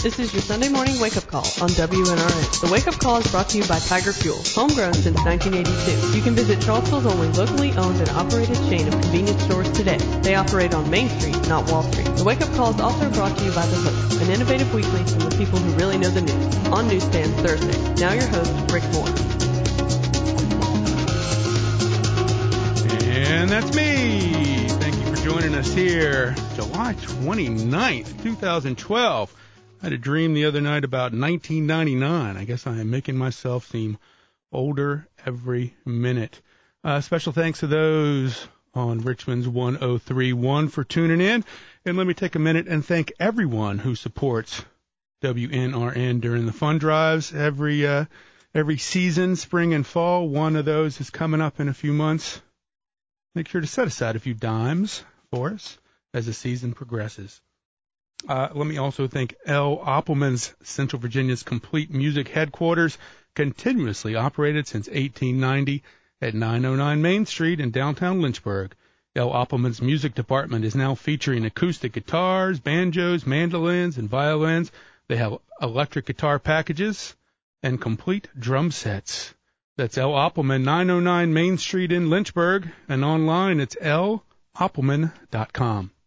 This is your Sunday morning wake-up call on WNRN. The wake-up call is brought to you by Tiger Fuel, homegrown since 1982. You can visit Charlottesville's only locally owned and operated chain of convenience stores today. They operate on Main Street, not Wall Street. The wake-up call is also brought to you by The Hook, an innovative weekly from the people who really know the news, on Newsstands Thursday. Now your host, Rick Moore. And that's me. Thank you for joining us here, July 29th, 2012. I had a dream the other night about 1999. I guess I am making myself seem older every minute. Special thanks to those on Richmond's 103.1 for tuning in. And let me take a minute and thank everyone who supports WNRN during the fund drives every season, spring and fall. One of those is coming up in a few months. Make sure to set aside a few dimes for us as the season progresses. Let me also thank L. Oppelman's Central Virginia's Complete Music Headquarters, continuously operated since 1890 at 909 Main Street in downtown Lynchburg. L. Oppelman's music department is now featuring acoustic guitars, banjos, mandolins, and violins. They have electric guitar packages and complete drum sets. That's L. Oppelman, 909 Main Street in Lynchburg, and online it's loppelman.com.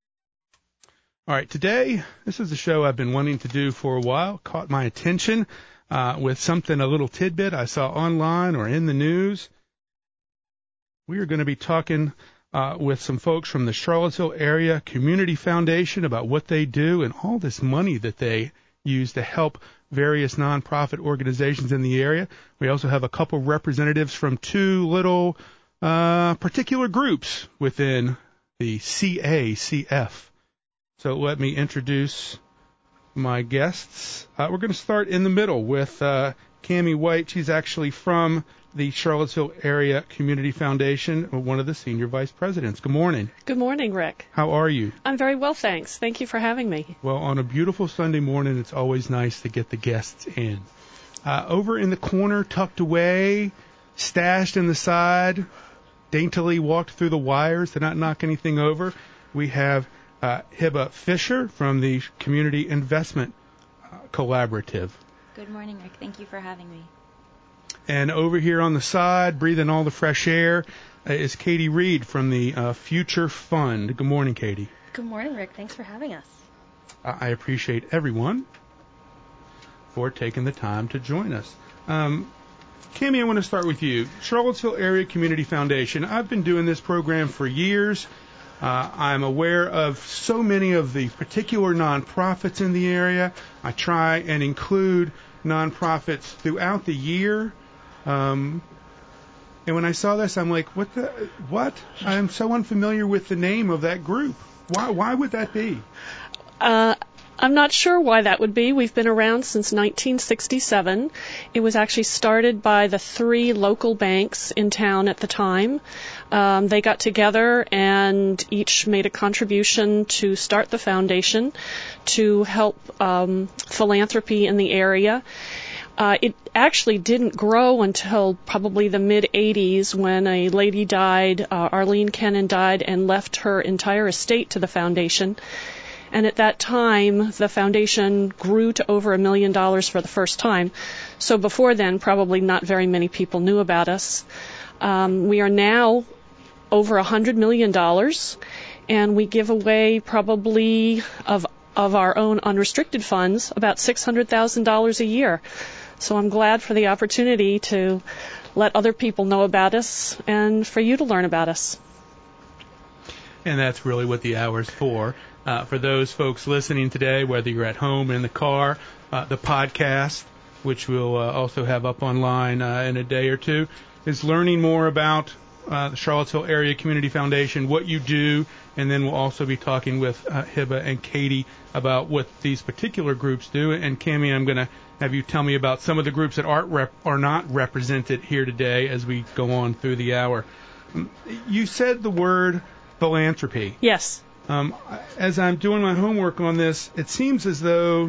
All right, today, this is a show I've been wanting to do for a while. Caught my attention with something, a little tidbit I saw online or in the news. We are going to be talking with some folks from the Charlottesville Area Community Foundation about what they do and all this money that they use to help various nonprofit organizations in the area. We also have a couple representatives from two little particular groups within the CACF. So let me introduce my guests. We're going to start in the middle with Cammie White. She's actually from the Charlottesville Area Community Foundation, one of the senior vice presidents. Good morning. Good morning, Rick. How are you? I'm very well, thanks. Thank you for having me. Well, on a beautiful Sunday morning, it's always nice to get the guests in. Over in the corner, tucked away, stashed in the side, daintily walked through the wires to not knock anything over, we have Hiba Fisher from the Community Investment Collaborative. Good morning, Rick. Thank you for having me. And over here on the side, breathing all the fresh air, is Katie Reed from the Future Fund. Good morning, Katie. Good morning, Rick. Thanks for having us. I appreciate everyone for taking the time to join us. Cammie, I want to start with you. Charlottesville Area Community Foundation. I've been doing this program for years. I'm aware of so many of the particular nonprofits in the area. I try and include nonprofits throughout the year. And when I saw this, I'm like, what? I'm so unfamiliar with the name of that group. Why would that be? I'm not sure why that would be. We've been around since 1967. It was actually started by the three local banks in town at the time. They got together and each made a contribution to start the foundation to help philanthropy in the area. It actually didn't grow until probably the mid-'80s when a lady died, Arlene Kennan died, and left her entire estate to the foundation. And at that time, the foundation grew to over $1 million for the first time. So before then, probably not very many people knew about us. We are now over $100 million, and we give away probably of our own unrestricted funds about $600,000 a year. So I'm glad for the opportunity to let other people know about us and for you to learn about us. And that's really what the hour's for. For those folks listening today, whether you're at home, in the car, the podcast, which we'll also have up online in a day or two, is learning more about the Charlottesville Area Community Foundation, what you do, and then we'll also be talking with Hiba and Katie about what these particular groups do. And Cammie, I'm going to have you tell me about some of the groups that are not represented here today as we go on through the hour. You said the word philanthropy. Yes. As I'm doing my homework on this, it seems as though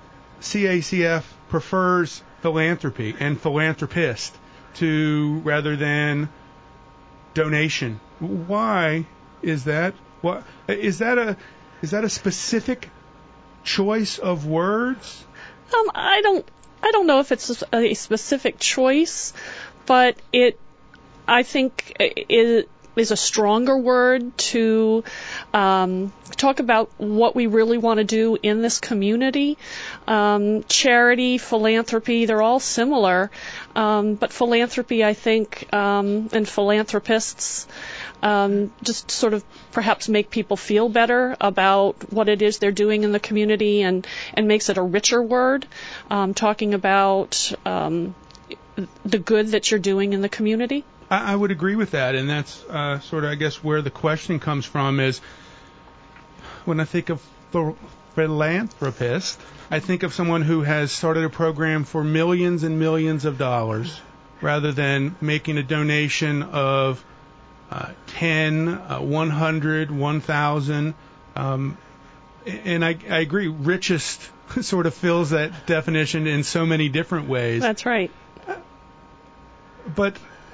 CACF prefers philanthropy and philanthropist to rather than donation. Why is that? What is that a specific choice of words? I don't know if it's a specific choice, but I think it is a stronger word to talk about what we really want to do in this community. Charity, philanthropy, they're all similar, but philanthropy, I think, and philanthropists just sort of perhaps make people feel better about what it is they're doing in the community and makes it a richer word, talking about the good that you're doing in the community. I would agree with that, and that's sort of, I guess, where the question comes from is when I think of the philanthropist, I think of someone who has started a program for millions and millions of dollars rather than making a donation of 10, 100, 1,000. And I agree, richest sort of fills that definition in so many different ways. That's right. But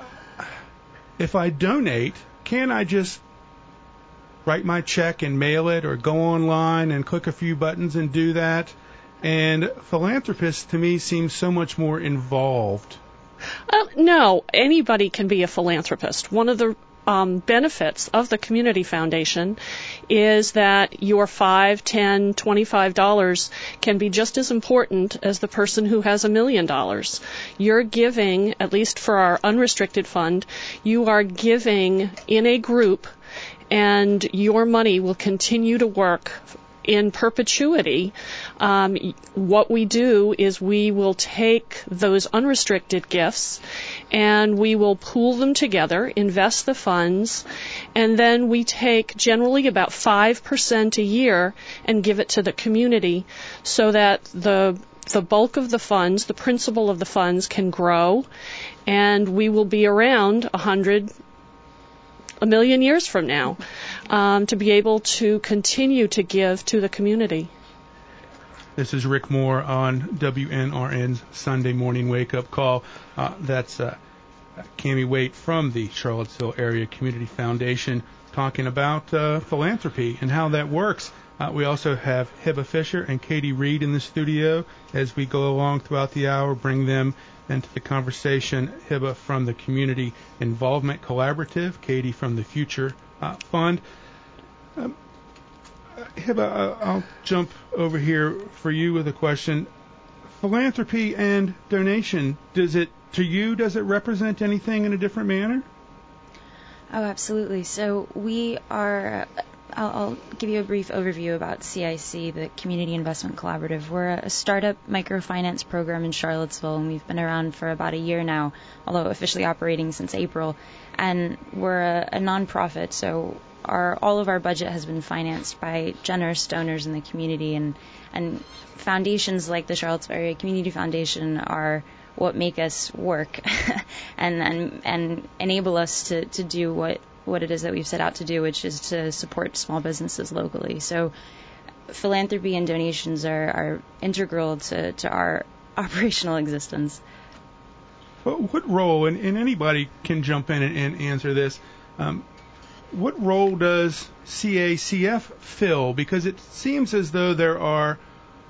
if I donate, can I just write my check and mail it or go online and click a few buttons and do that? And philanthropist, to me, seems so much more involved. No, anybody can be a philanthropist. One of the benefits of the Community Foundation is that your $5, $10, $25 can be just as important as the person who has $1 million. You're giving, at least for our unrestricted fund, you are giving in a group, and your money will continue to work in perpetuity. What we do is we will take those unrestricted gifts and we will pool them together, invest the funds, and then we take generally about 5% a year and give it to the community so that the bulk of the funds, the principal of the funds, can grow, and we will be around 1 million years from now to be able to continue to give to the community. This is Rick Moore on WNRN's Sunday Morning Wake Up Call. That's Cammie Waite from the Charlottesville Area Community Foundation talking about philanthropy and how that works. We also have Hiba Fisher and Katie Reed in the studio as we go along throughout the hour, bring them into the conversation. Hiba from the Community Involvement Collaborative, Katie from the Future Fund. Hiba, I'll jump over here for you with a question. Philanthropy and donation, does it represent anything in a different manner? Oh, absolutely. So we are, I'll give you a brief overview about CIC, the Community Investment Collaborative. We're a startup microfinance program in Charlottesville, and we've been around for about a year now, although officially operating since April. And we're a nonprofit, so all of our budget has been financed by generous donors in the community, and foundations like the Charlottesville Area Community Foundation are what make us work and enable us to do what it is that we've set out to do, which is to support small businesses locally. So philanthropy and donations are integral to our operational existence. Well, what role, and anybody can jump in and answer this, what role does CACF fill? Because it seems as though there are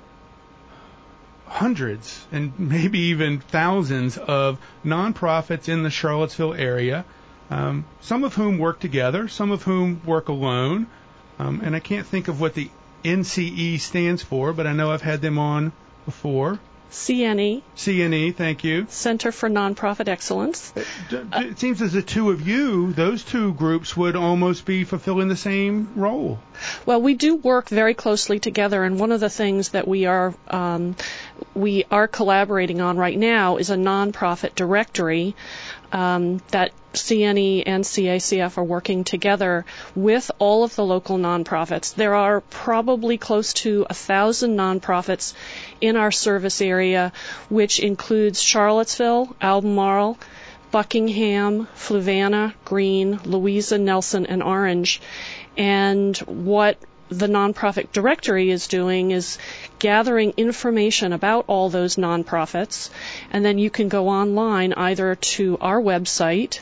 hundreds and maybe even thousands of nonprofits in the Charlottesville area, some of whom work together, some of whom work alone. And I can't think of what the NCE stands for, but I know I've had them on before. CNE. CNE, thank you. Center for Nonprofit Excellence. It seems as the two of you, those two groups, would almost be fulfilling the same role. Well, we do work very closely together, and one of the things that we are collaborating on right now is a nonprofit directory that CNE and CACF are working together with all of the local nonprofits. There are probably close to 1,000 nonprofits in our service area, which includes Charlottesville, Albemarle, Buckingham, Fluvanna, Greene, Louisa, Nelson, and Orange. And what the nonprofit directory is doing is gathering information about all those nonprofits, and then you can go online either to our website,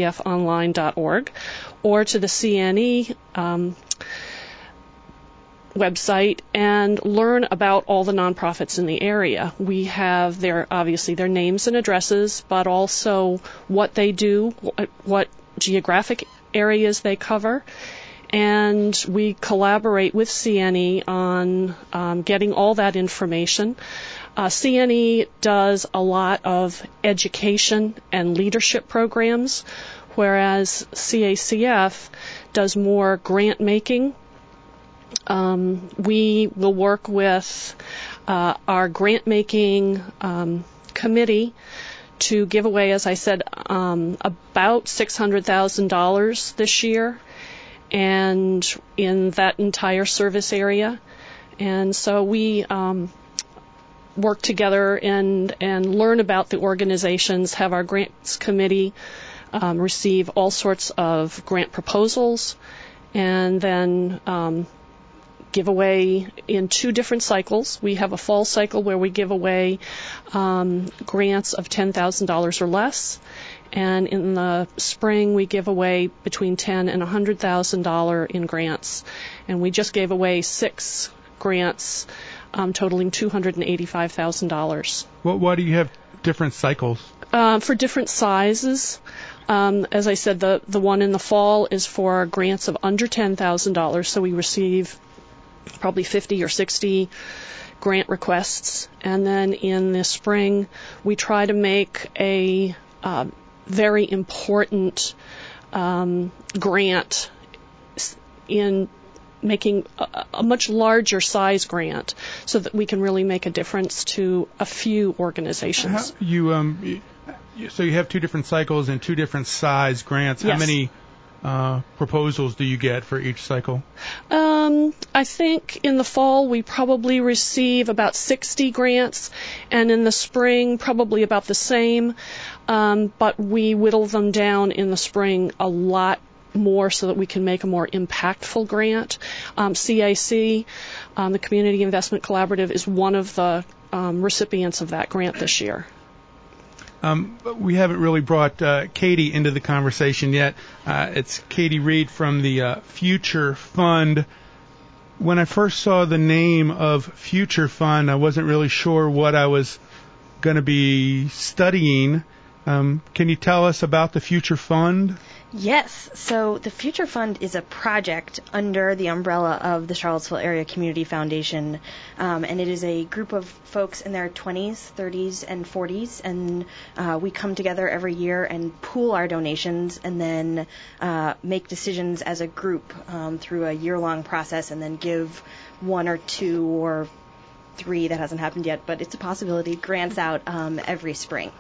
cacfonline.org, or to the CNE website and learn about all the nonprofits in the area. We have obviously their names and addresses, but also what they do, what geographic areas they cover. And we collaborate with CNE on getting all that information. CNE does a lot of education and leadership programs, whereas CACF does more grant making. We will work with our grant making committee to give away, as I said, about $600,000 this year, and in that entire service area. And so we work together and learn about the organizations, have our grants committee receive all sorts of grant proposals, and then give away in 2 different cycles. We have a fall cycle where we give away grants of $10,000 or less, and in the spring we give away between $10,000 and $100,000 in grants. And we just gave away 6 grants totaling $285,000. Why do you have different cycles? For different sizes. As I said, the one in the fall is for grants of under $10,000, so we receive probably 50 or 60 grant requests. And then in the spring, we try to make a very important grant in making a much larger size grant so that we can really make a difference to a few organizations. So you have 2 different cycles and 2 different size grants. Yes. How many proposals do you get for each cycle? I think in the fall we probably receive about 60 grants, and in the spring probably about the same, but we whittle them down in the spring a lot more so that we can make a more impactful grant. CIC, the Community Investment Collaborative, is one of the recipients of that grant this year. We haven't really brought Katie into the conversation yet. It's Katie Reed from the Future Fund. When I first saw the name of Future Fund, I wasn't really sure what I was going to be studying. Can you tell us about the Future Fund? Yes. So the Future Fund is a project under the umbrella of the Charlottesville Area Community Foundation, and it is a group of folks in their 20s, 30s, and 40s, and we come together every year and pool our donations and then make decisions as a group through a year-long process, and then give 1 or 2 or 3, that hasn't happened yet, but it's a possibility, grants out every spring.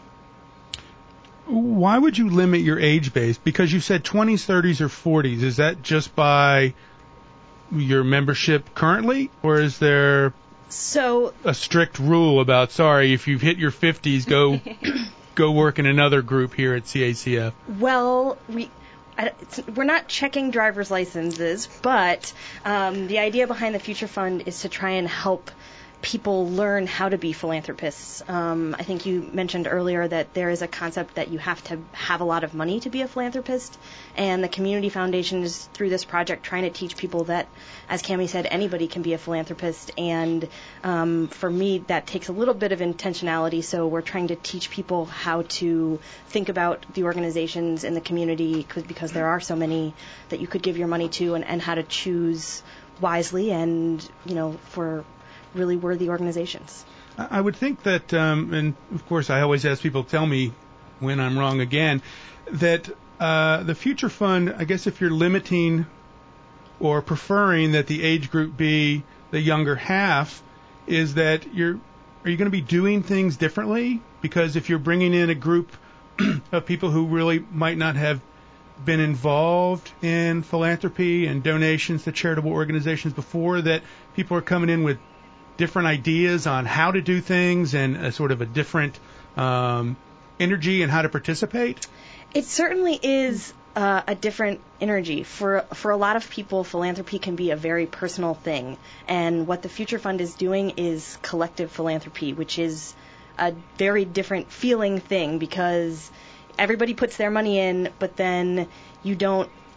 Why would you limit your age base? Because you said 20s, 30s, or 40s. Is that just by your membership currently, or is there a strict rule about, sorry, if you've hit your 50s, go work in another group here at CACF? Well, we're not checking driver's licenses, but the idea behind the Future Fund is to try and help people learn how to be philanthropists. I think you mentioned earlier that there is a concept that you have to have a lot of money to be a philanthropist, and the Community Foundation is, through this project, trying to teach people that, as Cammie said, anybody can be a philanthropist, and for me, that takes a little bit of intentionality, so we're trying to teach people how to think about the organizations in the community, because there are so many that you could give your money to, and how to choose wisely and, for really worthy organizations. I would think that, and of course I always ask people to tell me when I'm wrong again, that the Future Fund, I guess if you're limiting or preferring that the age group be the younger half, is that are you going to be doing things differently? Because if you're bringing in a group of people who really might not have been involved in philanthropy and donations to charitable organizations before, that people are coming in with different ideas on how to do things and a sort of a different energy and how to participate? It certainly is a different energy. For a lot of people, philanthropy can be a very personal thing. And what the Future Fund is doing is collective philanthropy, which is a very different feeling thing, because everybody puts their money in, but then you don't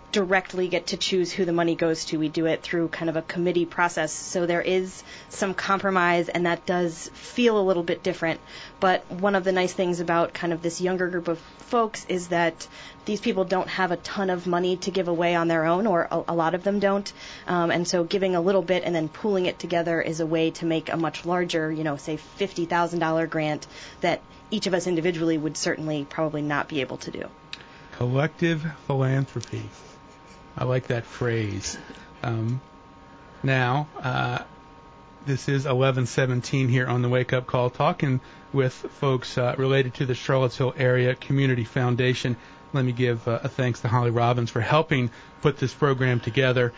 directly get to choose who the money goes to. We do it through kind of a committee process. So there is some compromise, and that does feel a little bit different. But one of the nice things about kind of this younger group of folks is that these people don't have a ton of money to give away on their own, or a lot of them don't. And so giving a little bit and then pooling it together is a way to make a much larger, say $50,000 grant that each of us individually would certainly probably not be able to do. Collective philanthropy. I like that phrase. Now, this is 11:17 here on the Wake Up Call, talking with folks related to the Charlottesville Area Community Foundation. Let me give a thanks to Holly Robbins for helping put this program together.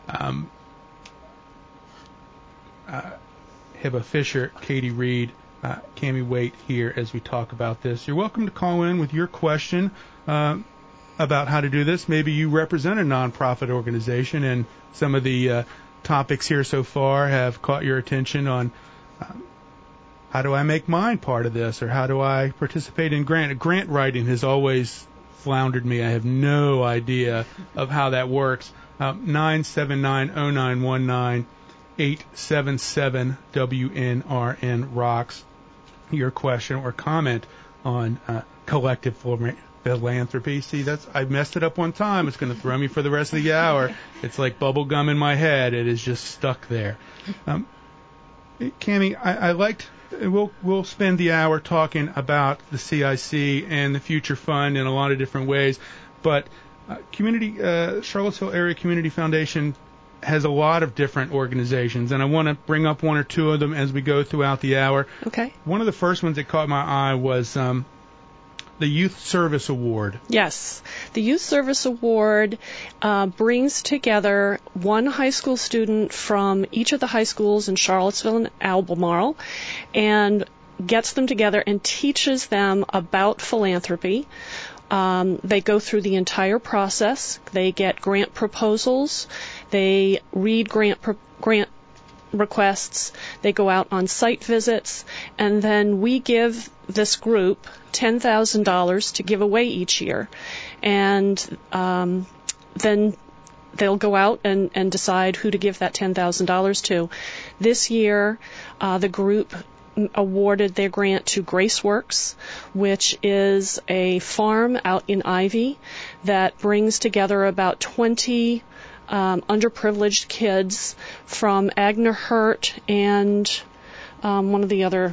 Hiba Fisher, Katie Reed, Cammie Waite here as we talk about this. You're welcome to call in with your question about how to do this. Maybe you represent a nonprofit organization, and some of the topics here so far have caught your attention on how do I make mine part of this, or how do I participate in grant writing has always floundered me. I have no idea of how that works. 979-0919, 877-WNRN rocks. Your question or comment on collective philanthropy. See, I messed it up one time. It's going to throw me for the rest of the hour. It's like bubble gum in my head. It is just stuck there. Cammie, I liked. We'll spend the hour talking about the CIC and the Future Fund in a lot of different ways, but Charlottesville Area Community Foundation has a lot of different organizations, and I want to bring up one or two of them as we go throughout the hour. Okay. One of the first ones that caught my eye was the Youth Service Award. Yes. The Youth Service Award brings together one high school student from each of the high schools in Charlottesville and Albemarle and gets them together and teaches them about philanthropy. They go through the entire process. They get grant proposals. They read grant requests. They go out on site visits, and then we give this group $10,000 to give away each year, and then they'll go out and decide who to give that $10,000 to. This year, the group awarded their grant to Graceworks, which is a farm out in Ivy that brings together about 20 underprivileged kids from Agner Hurt and one of the other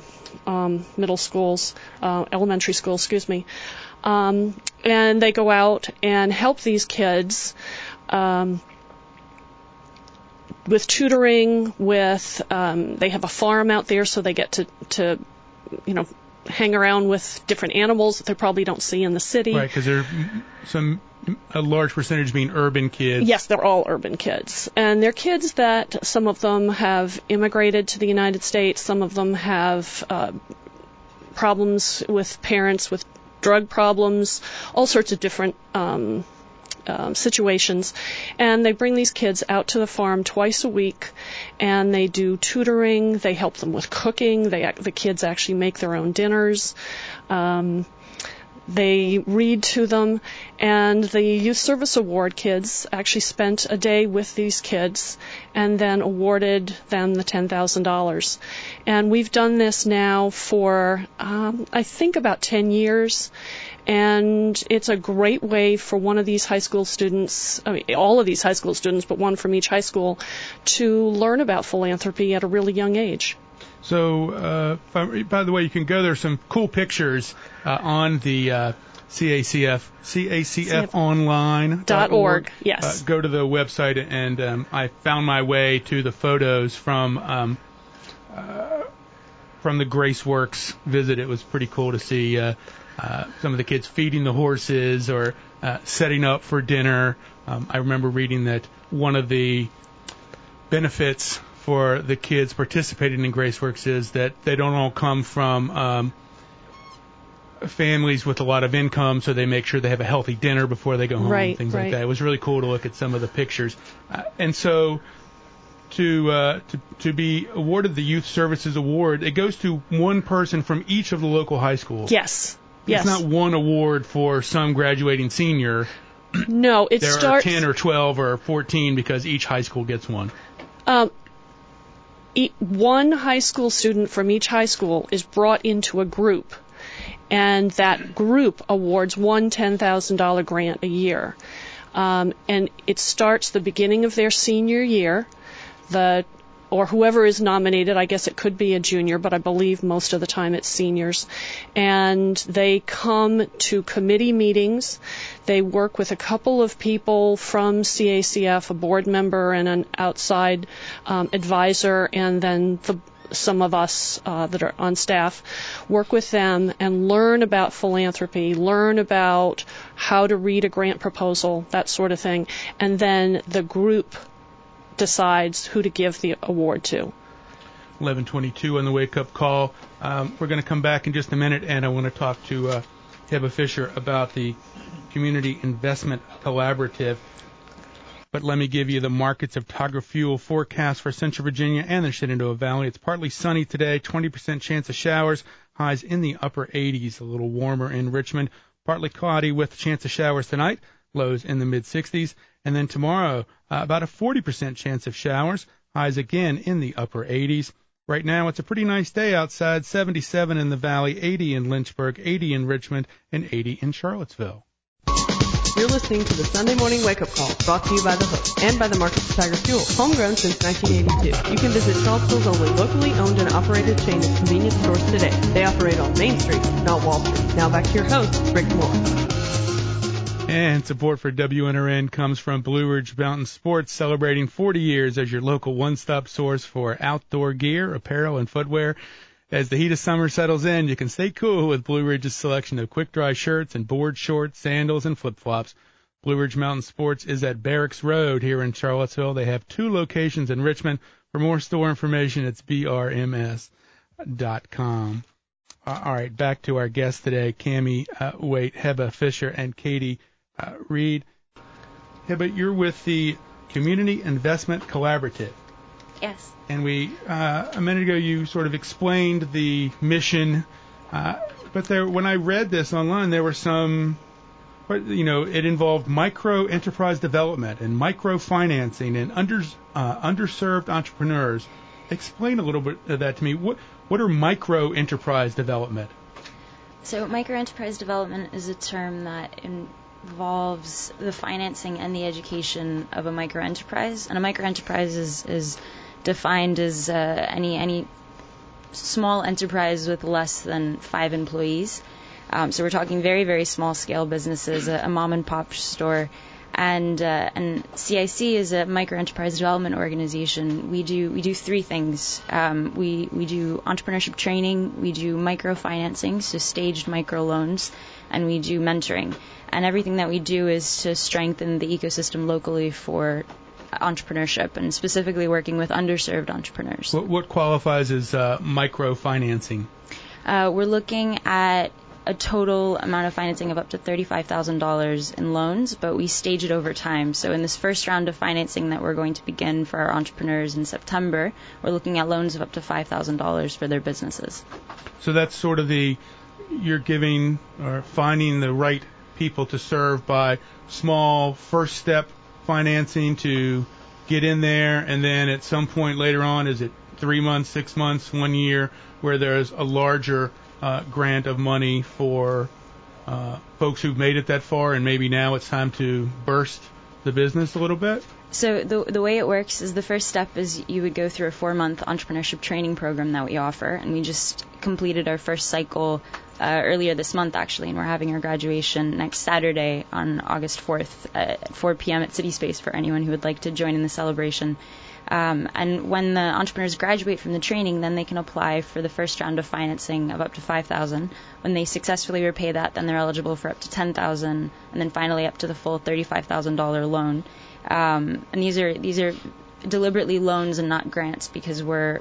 elementary schools, and they go out and help these kids with tutoring, they have a farm out there, so they get to hang around with different animals that they probably don't see in the city. Right, because there are a large percentage being urban kids. Yes, they're all urban kids. And they're kids that some of them have immigrated to the United States, some of them have problems with parents, with drug problems, all sorts of different situations. And they bring these kids out to the farm twice a week, and they do tutoring. They help them with cooking. The kids actually make their own dinners. They read to them, and the Youth Service Award kids actually spent a day with these kids and then awarded them the $10,000. And we've done this now for, I think, about 10 years. And it's a great way for one of these high school students, all of these high school students, but one from each high school, to learn about philanthropy at a really young age. So, by the way, you can go. There's some cool pictures on the CACFonline.org. Yes. Go to the website, and I found my way to the photos from the Graceworks visit. It was pretty cool to see some of the kids feeding the horses or setting up for dinner. I remember reading that one of the benefits for the kids participating in Graceworks is that they don't all come from families with a lot of income, so they make sure they have a healthy dinner before they go home, things like that. It was really cool to look at some of the pictures. And so to be awarded the Youth Services Award, it goes to one person from each of the local high schools. Yes. It's not one award for some graduating senior. No, it there starts... are 10 or 12 or 14 because each high school gets one. One high school student from each high school is brought into a group, and that group awards one $10,000 grant a year. And it starts the beginning of their senior year. Or whoever is nominated, I guess it could be a junior, but I believe most of the time it's seniors. And they come to committee meetings. They work with a couple of people from CACF, a board member and an outside advisor, and then some of us that are on staff work with them and learn about philanthropy, learn about how to read a grant proposal, that sort of thing. And then the group decides who to give the award to. 11:22 on the wake-up call. We're going to come back in just a minute, and I want to talk to Heba Fisher about the Community Investment Collaborative. But let me give you the markets of Tiger Fuel forecast for Central Virginia and the Shenandoah Valley. It's partly sunny today, 20% chance of showers, highs in the upper 80s, a little warmer in Richmond. Partly cloudy with a chance of showers tonight, lows in the mid-60s. And then tomorrow, about a 40% chance of showers, highs again in the upper 80s. Right now, it's a pretty nice day outside, 77 in the Valley, 80 in Lynchburg, 80 in Richmond, and 80 in Charlottesville. You're listening to the Sunday Morning Wake Up Call, brought to you by The Hook and by the Markets of Tiger Fuel, homegrown since 1982. You can visit Charlottesville's only locally owned and operated chain of convenience stores today. They operate on Main Street, not Wall Street. Now back to your host, Rick Moore. And support for WNRN comes from Blue Ridge Mountain Sports, celebrating 40 years as your local one-stop source for outdoor gear, apparel, and footwear. As the heat of summer settles in, you can stay cool with Blue Ridge's selection of quick-dry shirts and board shorts, sandals, and flip-flops. Blue Ridge Mountain Sports is at Barracks Road here in Charlottesville. They have 2 locations in Richmond. For more store information, it's brms.com. All right, back to our guests today, Cammie Waite, Heba Fisher, and Katie Reed. Heba, you're with the Community Investment Collaborative. Yes. And a minute ago, you sort of explained the mission, but when I read this online, there were some, it involved micro enterprise development and microfinancing and underserved entrepreneurs. Explain a little bit of that to me. What are micro enterprise development? So micro enterprise development is a term that involves the financing and the education of a micro enterprise, and a micro enterprise is defined as any small enterprise with less than 5 employees. So we're talking very, very small scale businesses, a mom and pop store. And CIC is a micro enterprise development organization. We do 3 things. We do entrepreneurship training, we do microfinancing, so staged microloans, and we do mentoring. And everything that we do is to strengthen the ecosystem locally for entrepreneurship, and specifically working with underserved entrepreneurs. What qualifies as microfinancing? We're looking at a total amount of financing of up to $35,000 in loans, but we stage it over time. So in this first round of financing that we're going to begin for our entrepreneurs in September, we're looking at loans of up to $5,000 for their businesses. So that's sort of you're giving or finding the right people to serve by small first step financing to get in there, and then at some point later on, is it 3 months, 6 months, 1 year, where there's a larger grant of money for folks who've made it that far, and maybe now it's time to burst the business a little bit? So the way it works is the first step is you would go through a 4-month entrepreneurship training program that we offer, and we just completed our first cycle earlier this month, actually, and we're having our graduation next Saturday on August 4th at 4 p.m. at City Space for anyone who would like to join in the celebration. And when the entrepreneurs graduate from the training, then they can apply for the first round of financing of up to $5,000. When they successfully repay that, then they're eligible for up to $10,000, and then finally up to the full $35,000 loan. And these are deliberately loans and not grants, because we're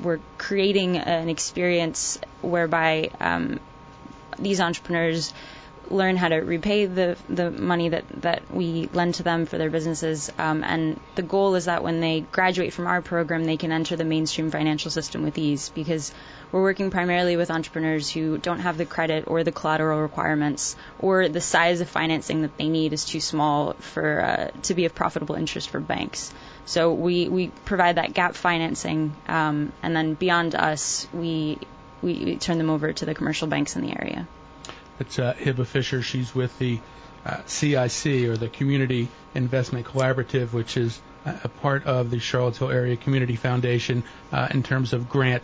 creating an experience whereby these entrepreneurs learn how to repay the money that we lend to them for their businesses. And the goal is that when they graduate from our program, they can enter the mainstream financial system with ease, because we're working primarily with entrepreneurs who don't have the credit or the collateral requirements, or the size of financing that they need is too small to be of profitable interest for banks. So we provide that gap financing, and then beyond us, we turn them over to the commercial banks in the area. It's Hiba Fisher. She's with the CIC, or the Community Investment Collaborative, which is a part of the Charlottesville Area Community Foundation in terms of grant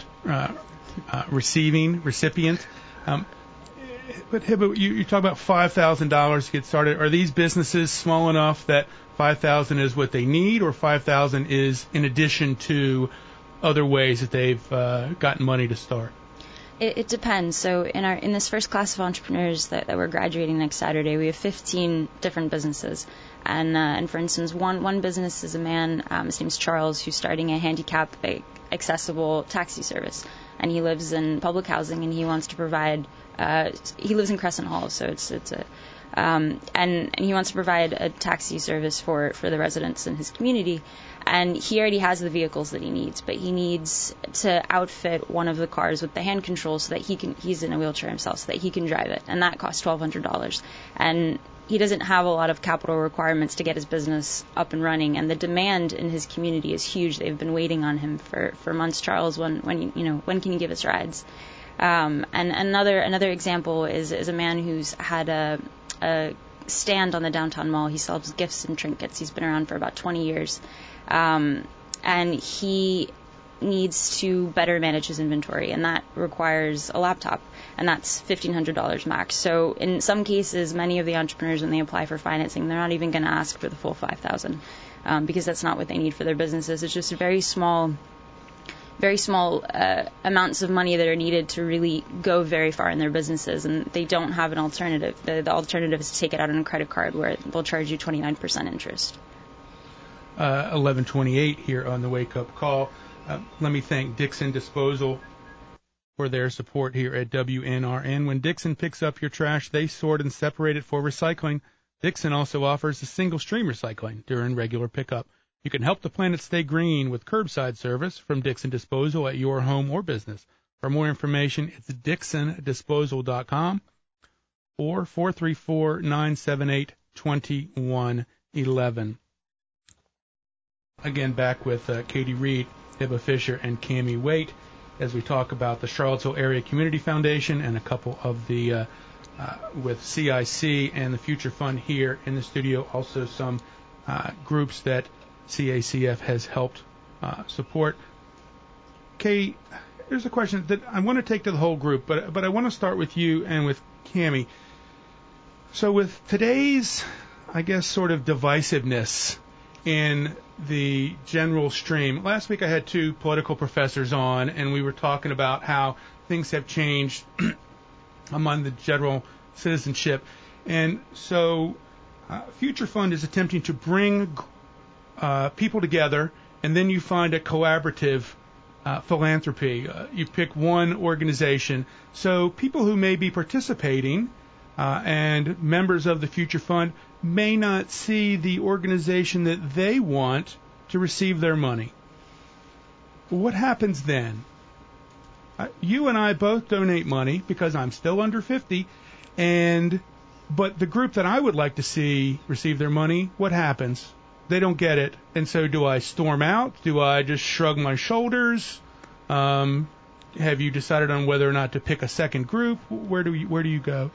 recipient. But Hiba, you talk about $5,000 to get started. Are these businesses small enough that $5,000 is what they need, or $5,000 is in addition to other ways that they've gotten money to start? It depends. So in this first class of entrepreneurs that we're graduating next Saturday, we have 15 different businesses. And for instance, one business is a man, his name's Charles, who's starting a handicap accessible taxi service. And he lives in public housing, and he wants to provide, he lives in Crescent Hall, so it's a, and he wants to provide a taxi service for the residents in his community. And he already has the vehicles that he needs, but he needs to outfit one of the cars with the hand controls so that he's in a wheelchair himself, so that he can drive it. And that costs $1,200. And he doesn't have a lot of capital requirements to get his business up and running. And the demand in his community is huge. They've been waiting on him for months. Charles, when can you give us rides? And another example is a man who's had a stand on the downtown mall. He sells gifts and trinkets. He's been around for about 20 years. And he needs to better manage his inventory, and that requires a laptop, and that's $1,500 max. So in some cases, many of the entrepreneurs, when they apply for financing, they're not even going to ask for the full $5,000, because that's not what they need for their businesses. It's just very small amounts of money that are needed to really go very far in their businesses, and they don't have an alternative. The alternative is to take it out on a credit card, where they'll charge you 29% interest. 11:28 here on the Wake Up Call. Let me thank Dixon Disposal for their support here at WNRN. When Dixon picks up your trash, they sort and separate it for recycling. Dixon also offers a single stream recycling during regular pickup. You can help the planet stay green with curbside service from Dixon Disposal at your home or business. For more information, it's dixondisposal.com or 434-978-2111. Again, back with Katie Reed, Hiba Fisher, and Cammie Waite as we talk about the Charlottesville Area Community Foundation and a couple of the, with CIC and the Future Fund here in the studio, also some groups that CACF has helped support. Katie, here's a question that I want to take to the whole group, but I want to start with you and with Cammie. So with today's, I guess, sort of divisiveness in the general stream. Last week I had two political professors on, and we were talking about how things have changed among the general citizenship. And so Future Fund is attempting to bring people together, and then you find a collaborative philanthropy. You pick one organization. So people who may be participating and members of the Future Fund may not see the organization that they want to receive their money. What happens then? You and I both donate money because I'm still under 50, but the group that I would like to see receive their money, what happens? They don't get it. And so do I storm out? Do I just shrug my shoulders? Have you decided on whether or not to pick a second group? Where do you go?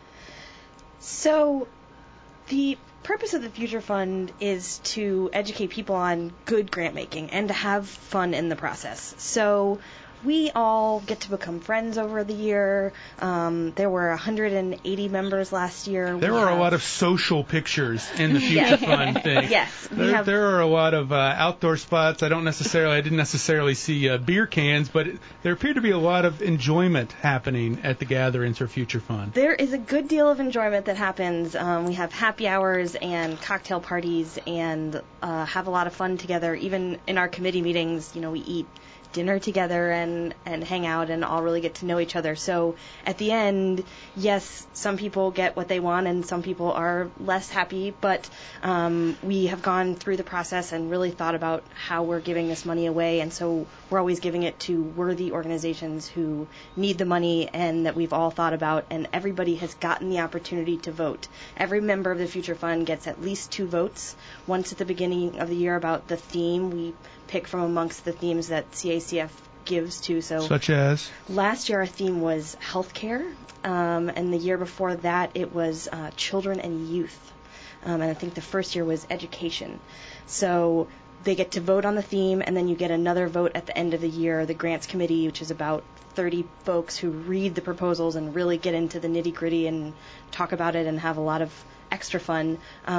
So the purpose of the Future Fund is to educate people on good grant making and to have fun in the process. So we all get to become friends over the year. There were 180 members last year. There are a lot of social pictures in the Future Fund thing. Yes. There are a lot of outdoor spots. I didn't necessarily see beer cans, but there appeared to be a lot of enjoyment happening at the gatherings for Future Fund. There is a good deal of enjoyment that happens. We have happy hours and cocktail parties and have a lot of fun together. Even in our committee meetings, we eat dinner together, and and hang out and all really get to know each other. So at the end, yes, some people get what they want and some people are less happy, but we have gone through the process and really thought about how we're giving this money away, and so we're always giving it to worthy organizations who need the money and that we've all thought about, and everybody has gotten the opportunity to vote. Every member of the Future Fund gets at least 2 votes, once at the beginning of the year about the theme. We pick from amongst the themes that CACF gives to. So, such as? Last year our theme was healthcare, and the year before that it was children and youth. And I think the first year was education. So they get to vote on the theme, and then you get another vote at the end of the year. The grants committee, which is about 30 folks who read the proposals and really get into the nitty-gritty and talk about it and have a lot of extra fun,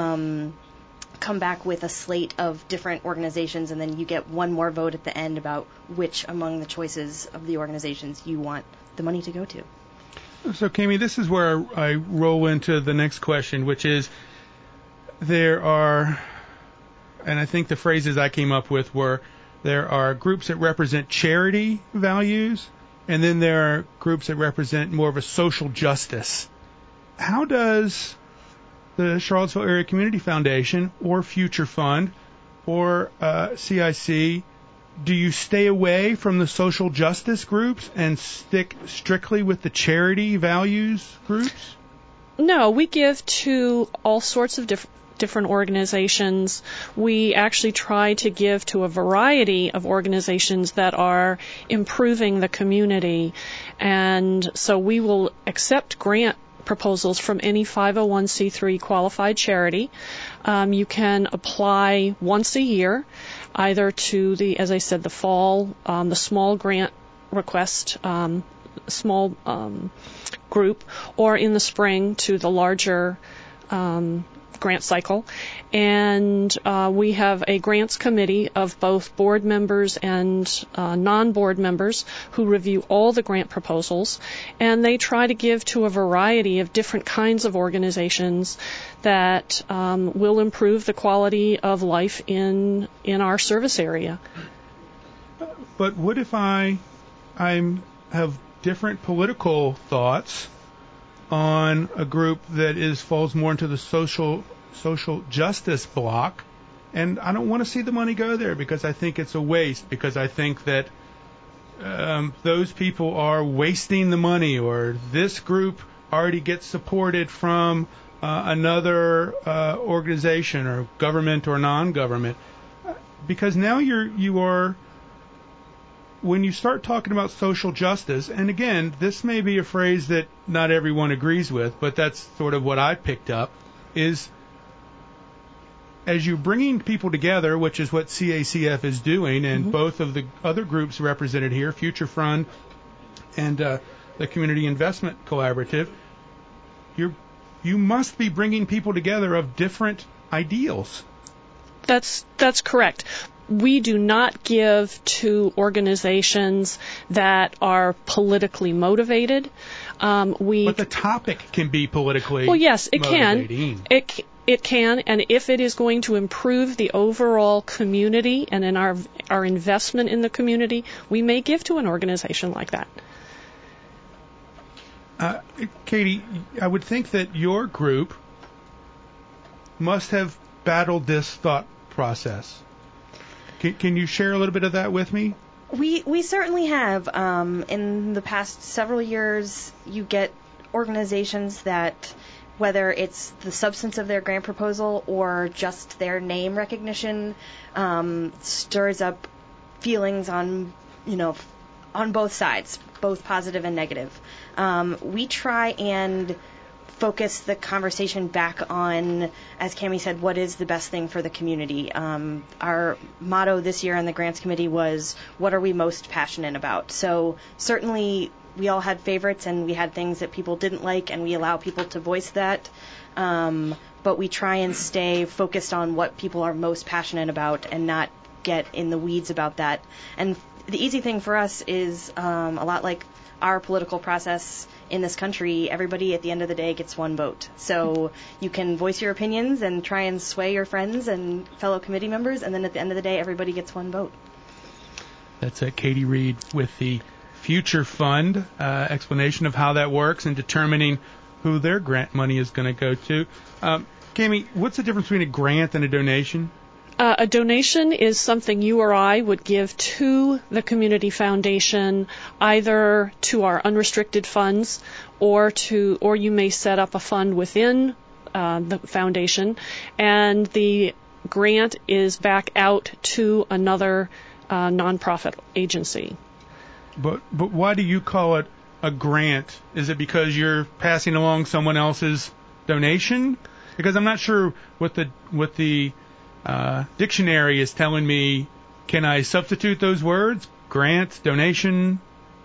come back with a slate of different organizations, and then you get one more vote at the end about which among the choices of the organizations you want the money to go to. So, Kami, this is where I roll into the next question, which is there are, and I think the phrases I came up with were, there are groups that represent charity values, and then there are groups that represent more of a social justice. How does the Charlottesville Area Community Foundation or Future Fund or CIC, do you stay away from the social justice groups and stick strictly with the charity values groups? No, we give to all sorts of different organizations. We actually try to give to a variety of organizations that are improving the community. And so we will accept grant proposals from any 501c3 qualified charity. You can apply once a year, either to the, as I said, the fall, the small grant request, small group, or in the spring to the larger grant cycle. And we have a grants committee of both board members and non-board members who review all the grant proposals, and they try to give to a variety of different kinds of organizations that will improve the quality of life in our service area. But what if I have different political thoughts on a group that falls more into the social justice block, and I don't want to see the money go there because I think it's a waste, because I think that those people are wasting the money, or this group already gets supported from another organization or government or non-government. Because now you are, when you start talking about social justice, and again, this may be a phrase that not everyone agrees with, but that's sort of what I picked up, is as you're bringing people together, which is what CACF is doing, and both of the other groups represented here, Future Fund and the Community Investment Collaborative, you must be bringing people together of different ideals. That's correct. We do not give to organizations that are politically motivated. But the topic can be politically well, yes, it motivating. can. It can, and if it is going to improve the overall community and in our investment in the community, we may give to an organization like that. Katie, I would think that your group must have battled this thought process. Can you share a little bit of that with me? We certainly have. In the past several years, you get organizations that, whether it's the substance of their grant proposal or just their name recognition, stirs up feelings on both sides, both positive and negative. We try and focus the conversation back on, as Kami said, what is the best thing for the community. Our motto this year on the Grants Committee was, what are we most passionate about? So certainly we all had favorites and we had things that people didn't like, and we allow people to voice that. But we try and stay focused on what people are most passionate about and not get in the weeds about that. And the easy thing for us is a lot like our political process in this country. Everybody at the end of the day gets one vote. So you can voice your opinions and try and sway your friends and fellow committee members, and then at the end of the day, everybody gets one vote. That's Katie Reed with the Future Fund, explanation of how that works and determining who their grant money is going to go to. Cami, what's the difference between a grant and a donation? A donation is something you or I would give to the community foundation, either to our unrestricted funds or you may set up a fund within the foundation, and the grant is back out to another nonprofit agency. But why do you call it a grant? Is it because you're passing along someone else's donation? Because I'm not sure what the dictionary is telling me. Can I substitute those words? Grant, donation?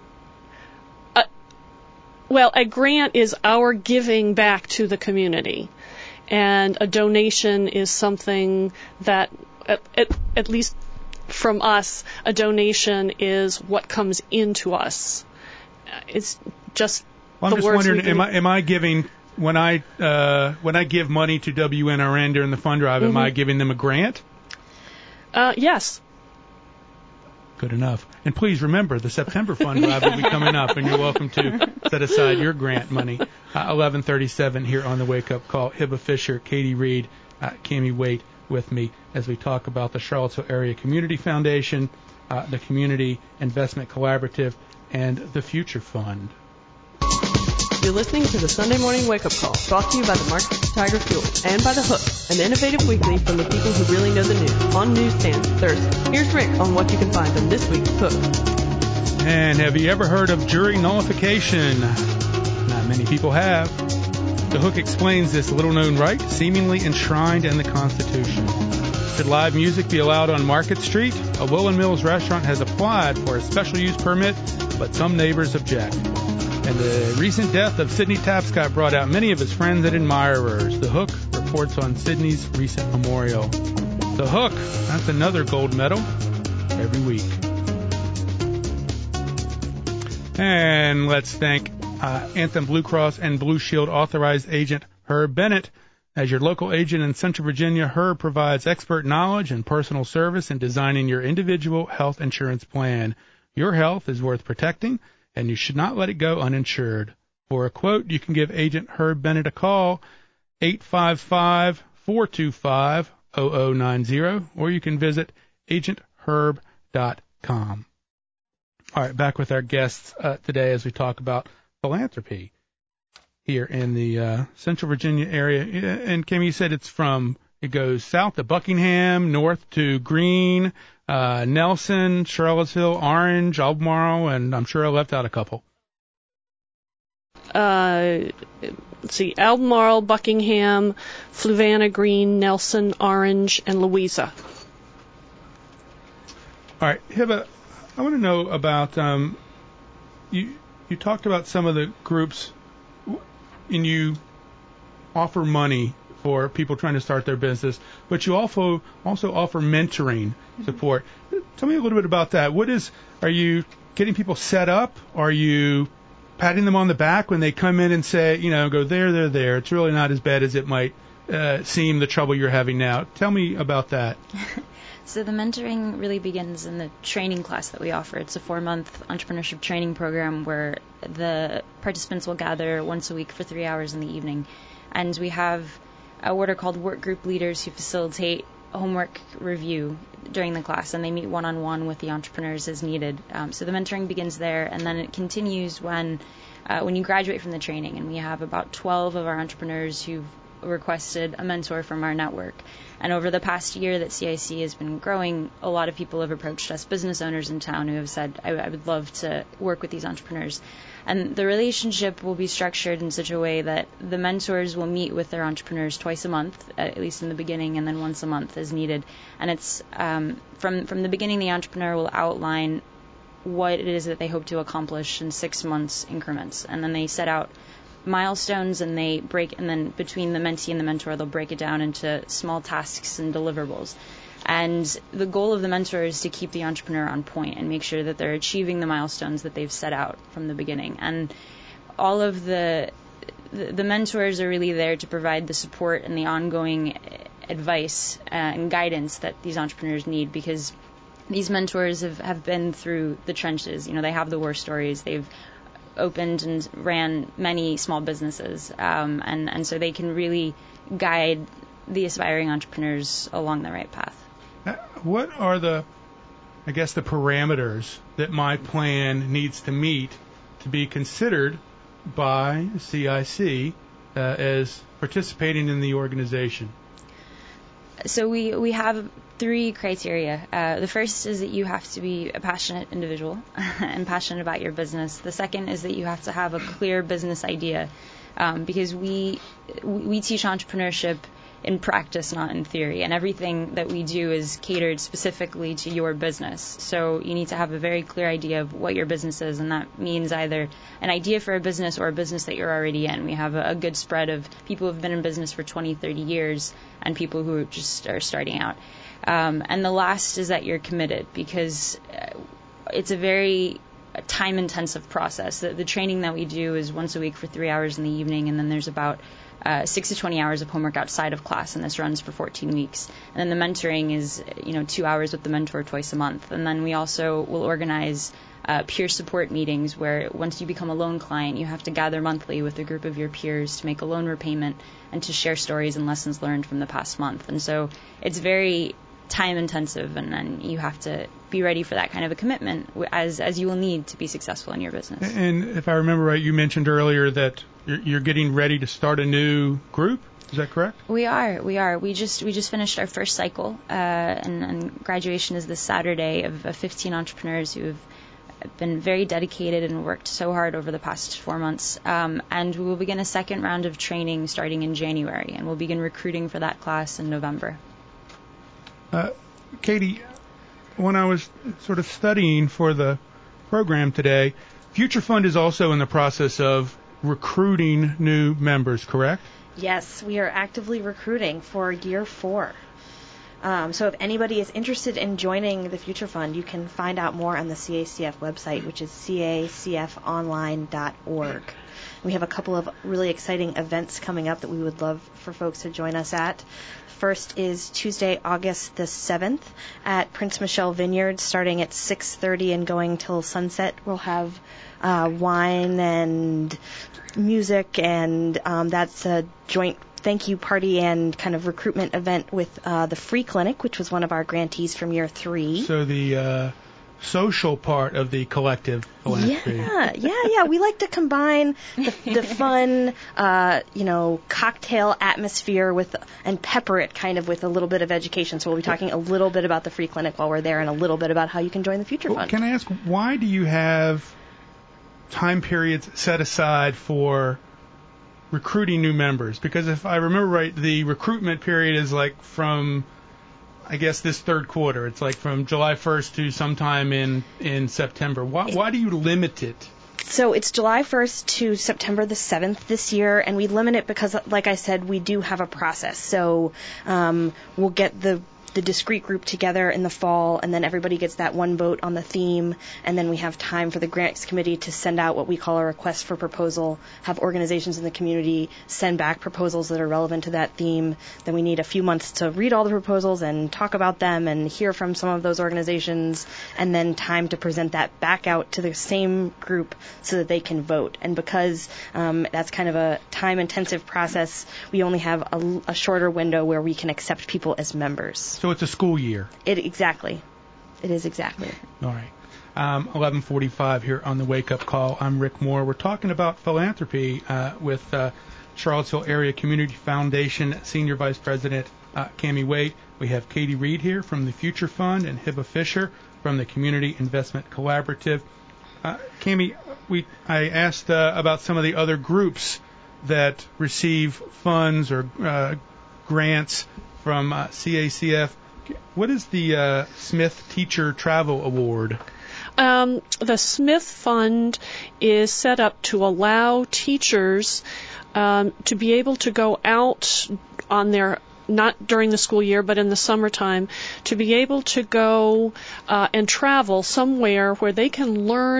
Well, a grant is our giving back to the community, and a donation is something that, at least from us, a donation is what comes into us. It's just I'm the just words wondering, am I giving, when I give money to WNRN during the fund drive, am I giving them a grant? Yes. Good enough. And please remember, the September fund drive will be coming up, and you're welcome to set aside your grant money. 11:37 here on the Wake Up Call. Hiba Fisher, Katie Reed, Cami Waite with me as we talk about the Charlottesville Area Community Foundation, the Community Investment Collaborative, and the Future Fund. You're listening to the Sunday Morning Wake Up Call, brought to you by the Market Tiger Fuel and by The Hook, an innovative weekly from the people who really know the news, on newsstands Thursday. Here's Rick on what you can find on this week's Hook. And have you ever heard of jury nullification? Not many people have. The Hook explains this little-known right, seemingly enshrined in the Constitution. Should live music be allowed on Market Street? A Willen Mills restaurant has applied for a special use permit, but some neighbors object. And the recent death of Sidney Tapscott brought out many of his friends and admirers. The Hook reports on Sidney's recent memorial. The Hook, that's another gold medal every week. And let's thank Anthem Blue Cross and Blue Shield authorized agent Herb Bennett. As your local agent in Central Virginia, Herb provides expert knowledge and personal service in designing your individual health insurance plan. Your health is worth protecting, and you should not let it go uninsured. For a quote, you can give Agent Herb Bennett a call, 855-425-0090, or you can visit agentherb.com. All right, back with our guests today as we talk about philanthropy here in the Central Virginia area. And Kim, you said it goes south to Buckingham, north to Greene, Nelson, Charlottesville, Orange, Albemarle, and I'm sure I left out a couple. Let's see, Albemarle, Buckingham, Fluvanna, Greene, Nelson, Orange, and Louisa. All right, Hiba, I want to know about, you talked about some of the groups, and you offer money for people trying to start their business, but you also offer mentoring support. Tell me a little bit about that. Are you getting people set up? Are you patting them on the back when they come in and say, go there. It's really not as bad as it might seem, the trouble you're having now. Tell me about that. So the mentoring really begins in the training class that we offer. It's a 4-month entrepreneurship training program where the participants will gather once a week for 3 hours in the evening. And we have what are called work group leaders who facilitate homework review during the class, and they meet one-on-one with the entrepreneurs as needed. So the mentoring begins there, and then it continues when you graduate from the training. And we have about 12 of our entrepreneurs who've requested a mentor from our network. And over the past year that CIC has been growing, a lot of people have approached us, business owners in town, who have said, I would love to work with these entrepreneurs. And the relationship will be structured in such a way that the mentors will meet with their entrepreneurs twice a month, at least in the beginning, and then once a month as needed. And it's from the beginning, the entrepreneur will outline what it is that they hope to accomplish in 6 months increments. And then they set out milestones, and then between the mentee and the mentor, they'll break it down into small tasks and deliverables. And the goal of the mentor is to keep the entrepreneur on point and make sure that they're achieving the milestones that they've set out from the beginning. And all of the mentors are really there to provide the support and the ongoing advice and guidance that these entrepreneurs need, because these mentors have been through the trenches. They have the war stories. They've opened and ran many small businesses, and so they can really guide the aspiring entrepreneurs along the right path. What are the parameters that my plan needs to meet to be considered by CIC as participating in the organization? So we have 3 criteria. The first is that you have to be a passionate individual and passionate about your business. The second is that you have to have a clear business idea, because we teach entrepreneurship in practice, not in theory, and everything that we do is catered specifically to your business. So you need to have a very clear idea of what your business is, and that means either an idea for a business or a business that you're already in. We have a good spread of people who have been in business for 20, 30 years and people who just are starting out. And the last is that you're committed, because it's a very time-intensive process. The training that we do is once a week for 3 hours in the evening, and then there's about 6 to 20 hours of homework outside of class, and this runs for 14 weeks. And then the mentoring is, 2 hours with the mentor twice a month. And then we also will organize peer support meetings where once you become a loan client, you have to gather monthly with a group of your peers to make a loan repayment and to share stories and lessons learned from the past month. And so it's very time intensive, and then you have to be ready for that kind of a commitment as you will need to be successful in your business. And if I remember right, you mentioned earlier that you're getting ready to start a new group. Is that correct? We are. We just finished our first cycle, and graduation is this Saturday of 15 entrepreneurs who have been very dedicated and worked so hard over the past 4 months. And we will begin a second round of training starting in January, and we'll begin recruiting for that class in November. Katie, when I was sort of studying for the program today, Future Fund is also in the process of recruiting new members, correct? Yes, we are actively recruiting for year 4. So if anybody is interested in joining the Future Fund, you can find out more on the CACF website, which is cacfonline.org. We have a couple of really exciting events coming up that we would love for folks to join us at. First is Tuesday, August the 7th at Prince Michelle Vineyard, starting at 6:30 and going till sunset. We'll have wine and music, and that's a joint thank you party and kind of recruitment event with the Free Clinic, which was one of our grantees from year 3. So the social part of the collective philanthropy. Yeah. We like to combine the fun, cocktail atmosphere and pepper it kind of with a little bit of education. So we'll be talking a little bit about the Free Clinic while we're there, and a little bit about how you can join the Future Fund. Can I ask, why do you have time periods set aside for recruiting new members? Because if I remember right, the recruitment period is like from, I guess, this third quarter. It's like from July 1st to sometime in September. Why do you limit it? So it's July 1st to September the 7th this year, and we limit it because, like I said, we do have a process. So we'll get the discrete group together in the fall, and then everybody gets that one vote on the theme, and then we have time for the grants committee to send out what we call a request for proposal, have organizations in the community send back proposals that are relevant to that theme. Then we need a few months to read all the proposals and talk about them and hear from some of those organizations, and then time to present that back out to the same group so that they can vote. And because that's kind of a time-intensive process, we only have a shorter window where we can accept people as members. So it's a school year. Exactly. It is exactly. All right. 11:45 here on the Wake Up Call. I'm Rick Moore. We're talking about philanthropy with Charlottesville Area Community Foundation Senior Vice President Cami Waite. We have Katie Reed here from the Future Fund and Hiba Fisher from the Community Investment Collaborative. Cami, I asked about some of the other groups that receive funds or grants from CACF. What is the Smith Teacher Travel Award? The Smith Fund is set up to allow teachers to be able to go out on their, not during the school year, but in the summertime, to be able to go and travel somewhere where they can learn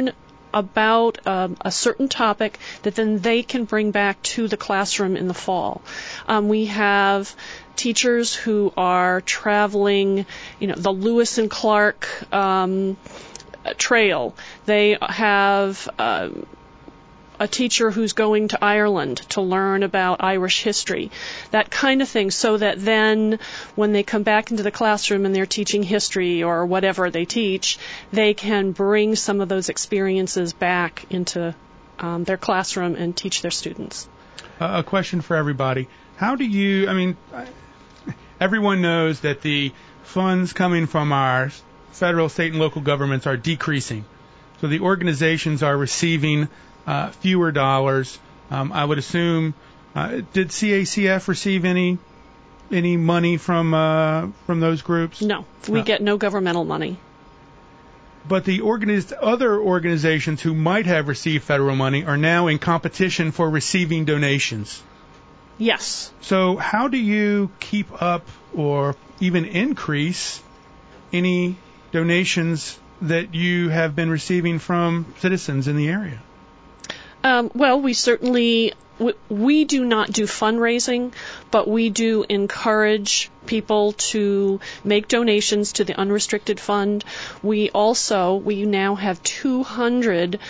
about a certain topic that then they can bring back to the classroom in the fall. We have teachers who are traveling, the Lewis and Clark trail. They have a teacher who's going to Ireland to learn about Irish history, that kind of thing, so that then when they come back into the classroom and they're teaching history or whatever they teach, they can bring some of those experiences back into their classroom and teach their students. A question for everybody. How do you, everyone knows that the funds coming from our federal, state, and local governments are decreasing. So the organizations are receiving fewer dollars. I would assume, did CACF receive any money from those groups? No, we get no governmental money. But the other organizations who might have received federal money are now in competition for receiving donations. Yes. So how do you keep up or even increase any donations that you have been receiving from citizens in the area? Well, we certainly, we do not do fundraising, but we do encourage people to make donations to the unrestricted fund. We now have 200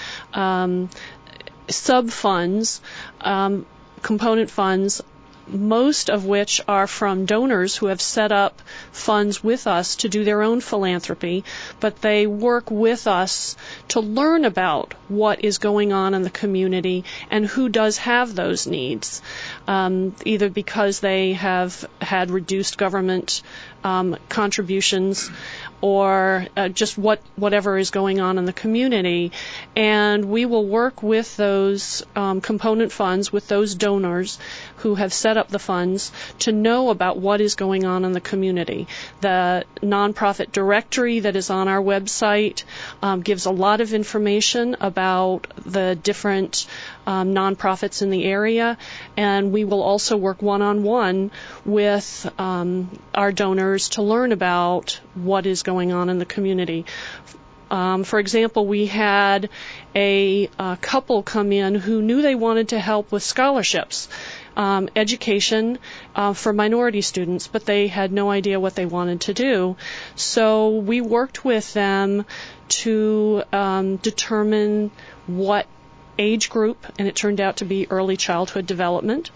sub-funds, component funds, most of which are from donors who have set up funds with us to do their own philanthropy, but they work with us to learn about what is going on in the community and who does have those needs, either because they have had reduced government contributions or just whatever is going on in the community. And we will work with those component funds, with those donors who have set up the funds, to know about what is going on in the community. The nonprofit directory that is on our website gives a lot of information about the different nonprofits in the area, and we will also work one-on-one with our donors to learn about what is going on in the community. For example, we had a couple come in who knew they wanted to help with scholarships, education for minority students, but they had no idea what they wanted to do. So we worked with them to determine what age group, and it turned out to be early childhood development.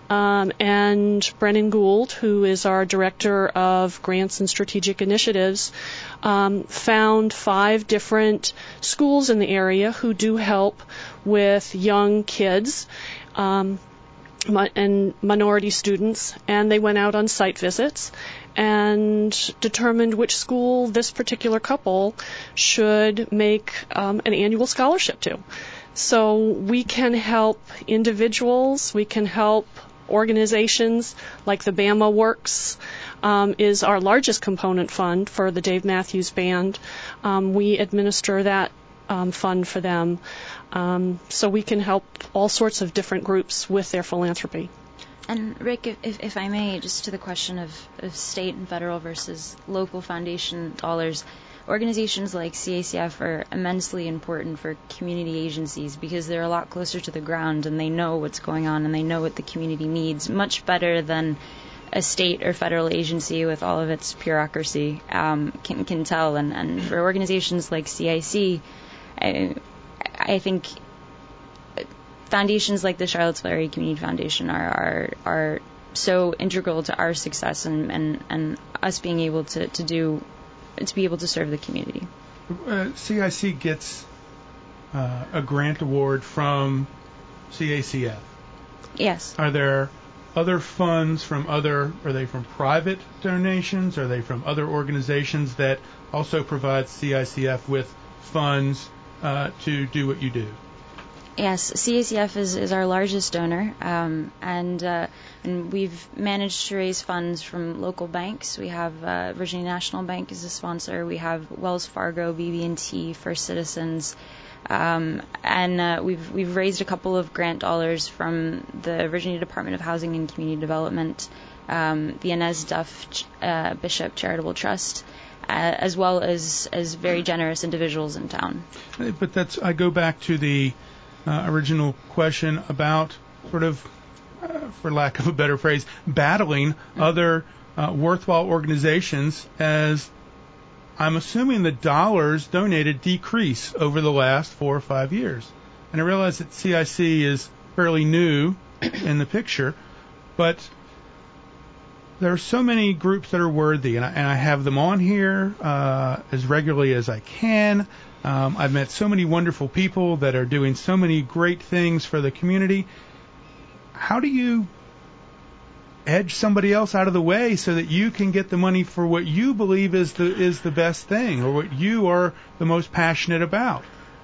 And Brennan Gould, who is our Director of Grants and Strategic Initiatives, found 5 different schools in the area who do help with young kids and minority students, and they went out on site visits and determined which school this particular couple should make an annual scholarship to. So we can help individuals, we can help organizations like the Bama Works is our largest component fund for the Dave Matthews Band. We administer that fund for them. So we can help all sorts of different groups with their philanthropy. And Rick, if I may, just to the question of state and federal versus local foundation dollars, organizations like CACF are immensely important for community agencies because they're a lot closer to the ground and they know what's going on and they know what the community needs much better than a state or federal agency with all of its bureaucracy can tell. And for organizations like CIC, I think foundations like the Charlottesville Area Community Foundation are so integral to our success and us being able to be able to serve the community. CIC gets a grant award from CACF. Yes. Are there other funds are they from private donations? Are they from other organizations that also provide CICF with funds to do what you do? Yes, CACF is our largest donor, and we've managed to raise funds from local banks. We have Virginia National Bank as a sponsor. We have Wells Fargo, BB&T, First Citizens, and we've raised a couple of grant dollars from the Virginia Department of Housing and Community Development, the Inez Duff Bishop Charitable Trust, as well as very generous individuals in town. But I go back to the original question about sort of, for lack of a better phrase, battling other worthwhile organizations, as I'm assuming the dollars donated decrease over the last 4 or 5 years. And I realize that CIC is fairly new in the picture, but there are so many groups that are worthy, and I have them on here as regularly as I can. I've met so many wonderful people that are doing so many great things for the community. How do you edge somebody else out of the way so that you can get the money for what you believe is the best thing, or what you are the most passionate about?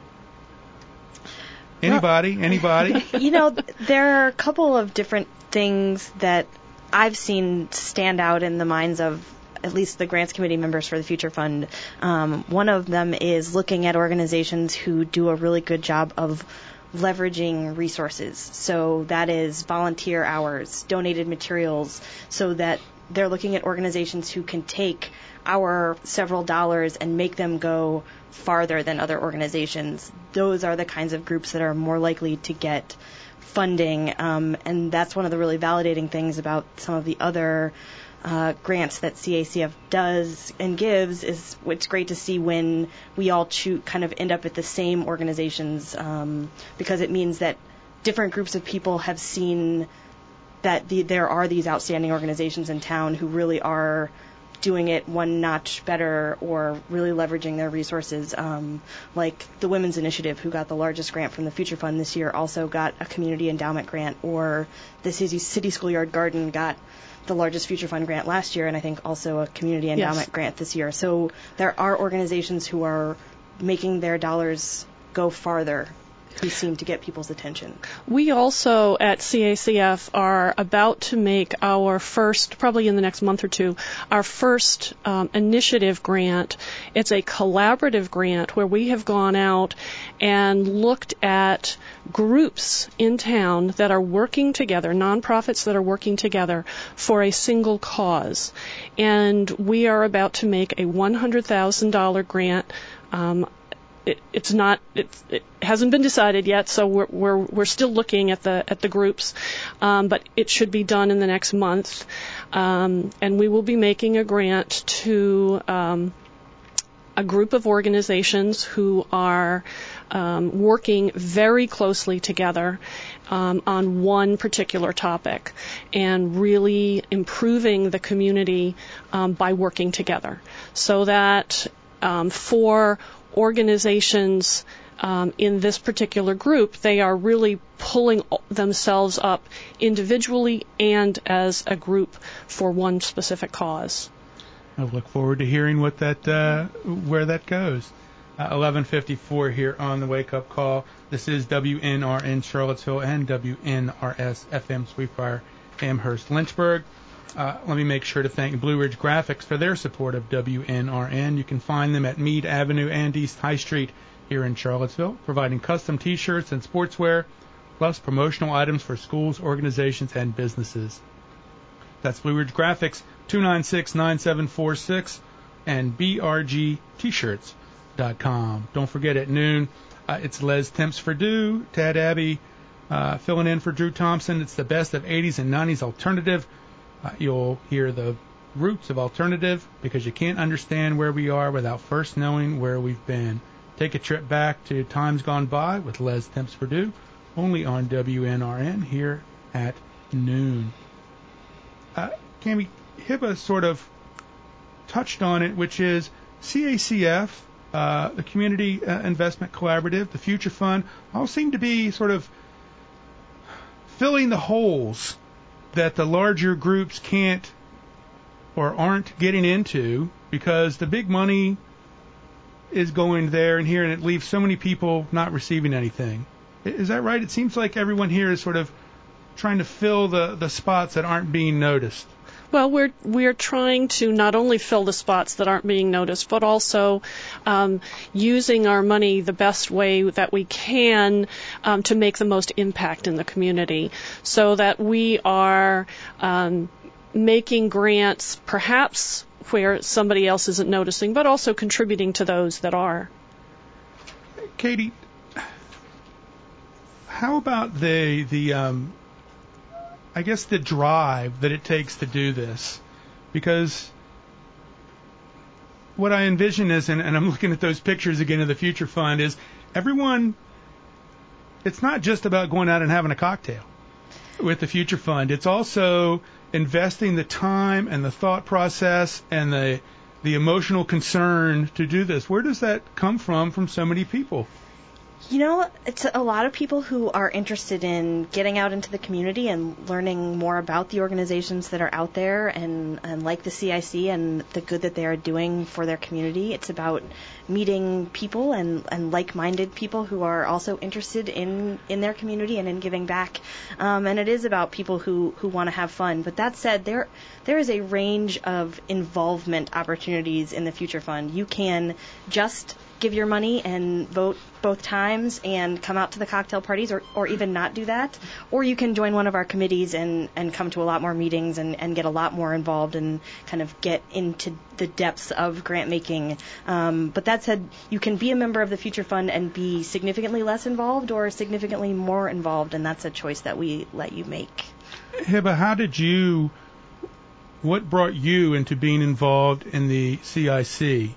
Anybody? There are a couple of different things that I've seen stand out in the minds of at least the grants committee members for the Future Fund. One of them is looking at organizations who do a really good job of leveraging resources. So that is volunteer hours, donated materials, so that they're looking at organizations who can take our several dollars and make them go farther than other organizations. Those are the kinds of groups that are more likely to get funding, and that's one of the really validating things about some of the other grants that CACF does and gives. Is it's great to see when we all kind of end up at the same organizations, because it means that different groups of people have seen that there are these outstanding organizations in town who really are doing it one notch better, or really leveraging their resources. Like the Women's Initiative, who got the largest grant from the Future Fund this year, also got a community endowment grant, or the City Schoolyard Garden got the largest Future Fund grant last year, and I think also a community endowment grant this year. So there are organizations who are making their dollars go farther, who seem to get people's attention. We also at CACF are about to make our first, probably in the next month or two, our first initiative grant. It's a collaborative grant where we have gone out and looked at groups in town that are working together, nonprofits that are working together for a single cause. And we are about to make a $100,000 grant. It hasn't been decided yet, so we're still looking at the groups, but it should be done in the next month, and we will be making a grant to a group of organizations who are working very closely together on one particular topic and really improving the community by working together, so that for organizations in this particular group, they are really pulling themselves up individually and as a group for one specific cause. I look forward to hearing what where that goes. 11:54 here on the Wake Up Call. This is WNRN Charlottesville and WNRS FM Sweetbriar Amherst Lynchburg. Let me make sure to thank Blue Ridge Graphics for their support of WNRN. You can find them at Meade Avenue and East High Street here in Charlottesville, providing custom T-shirts and sportswear, plus promotional items for schools, organizations, and businesses. That's Blue Ridge Graphics, 296-9746, and brgtshirts.com. Don't forget at noon, it's Les Temps for Do, Tad Abbey filling in for Drew Thompson. It's the best of 80s and 90s alternative. You'll hear the roots of alternative, because you can't understand where we are without first knowing where we've been. Take a trip back to times gone by with Les Temps Purdue, only on WNRN here at noon. Cami, Hiba sort of touched on it, which is CACF, the Community Investment Collaborative, the Future Fund, all seem to be sort of filling the holes that the larger groups can't or aren't getting into, because the big money is going there and here, and it leaves so many people not receiving anything. Is that right? It seems like everyone here is sort of trying to fill the spots that aren't being noticed. Well, we're trying to not only fill the spots that aren't being noticed, but also using our money the best way that we can to make the most impact in the community, so that we are making grants perhaps where somebody else isn't noticing, but also contributing to those that are. Katie, how about the I guess the drive that it takes to do this? Because what I envision is, and I'm looking at those pictures again of the Future Fund, is everyone, it's not just about going out and having a cocktail with the Future Fund. It's also investing the time and the thought process and the emotional concern to do this. Where does that come from so many people? You know, it's a lot of people who are interested in getting out into the community and learning more about the organizations that are out there and like the CIC and the good that they are doing for their community. It's about meeting people and like-minded people who are also interested in their community and in giving back. And it is about people who want to have fun. But that said, there is a range of involvement opportunities in the Future Fund. You can just give your money and vote both times and come out to the cocktail parties or even not do that. Or you can join one of our committees and come to a lot more meetings and get a lot more involved and kind of get into the depths of grant making. But that said, you can be a member of the Future Fund and be significantly less involved or significantly more involved, and that's a choice that we let you make. Hiba, what brought you into being involved in the CIC?